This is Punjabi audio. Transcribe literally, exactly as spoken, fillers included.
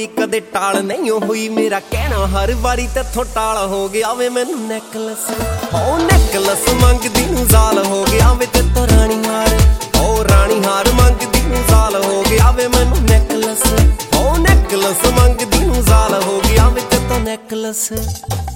ਹੋਈ ਕਦੇ ਟਾਲ ਨਹੀਂ ਹੋਈ, ਮੇਰਾ ਕਹਿਣਾ ਹਰ ਵਾਰੀ ਤੇਥੋਂ ਟਾਲ ਹੋ ਗਿਆ ਵੇ ਮੈਨੂੰ ਨੈਕਲਸ। ਹੋ ਨੈਕਲਸ ਮੰਗਦੀ ਨੂੰ ਜ਼ਾਲ ਹੋ ਗਿਆ ਵੇ ਤੇਤੋਂ ਰਾਣੀ ਹਾਰ, ਹੋ ਰਾਣੀ ਹਾਰ ਮੰਗਦੀ ਨੂੰ ਜ਼ਾਲ ਹੋ ਗਿਆ ਵੇ ਮੈਨੂੰ ਨੈਕਲਸ। ਹੋ ਨੈਕਲਸ ਮੰਗਦੀ ਨੂੰ ਜ਼ਾਲ ਹੋ ਗਿਆ ਵੇ ਤੇਤੋਂ ਨੈਕਲਸ।